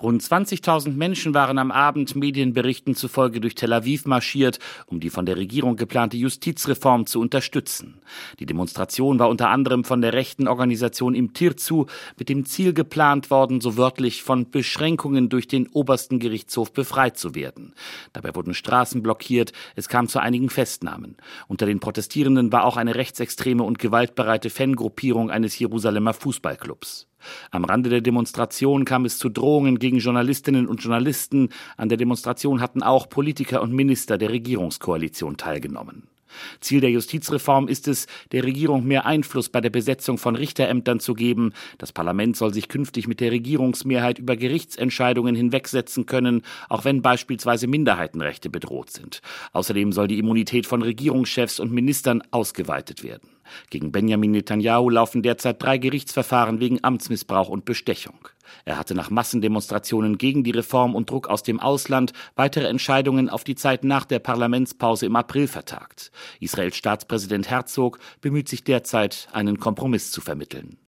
Rund 20.000 Menschen waren am Abend Medienberichten zufolge durch Tel Aviv marschiert, um die von der Regierung geplante Justizreform zu unterstützen. Die Demonstration war unter anderem von der rechten Organisation Im Tirzu mit dem Ziel geplant worden, so wörtlich von Beschränkungen durch den obersten Gerichtshof befreit zu werden. Dabei wurden Straßen blockiert, es kam zu einigen Festnahmen. Unter den Protestierenden war auch eine rechtsextreme und gewaltbereite Fangruppierung eines Jerusalemer Fußballclubs. Am Rande der Demonstration kam es zu Drohungen gegen Journalistinnen und Journalisten. An der Demonstration hatten auch Politiker und Minister der Regierungskoalition teilgenommen. Ziel der Justizreform ist es, der Regierung mehr Einfluss bei der Besetzung von Richterämtern zu geben. Das Parlament soll sich künftig mit der Regierungsmehrheit über Gerichtsentscheidungen hinwegsetzen können, auch wenn beispielsweise Minderheitenrechte bedroht sind. Außerdem soll die Immunität von Regierungschefs und Ministern ausgeweitet werden. Gegen Benjamin Netanyahu laufen derzeit 3 Gerichtsverfahren wegen Amtsmissbrauch und Bestechung. Er hatte nach Massendemonstrationen gegen die Reform und Druck aus dem Ausland weitere Entscheidungen auf die Zeit nach der Parlamentspause im April vertagt. Israels Staatspräsident Herzog bemüht sich derzeit, einen Kompromiss zu vermitteln.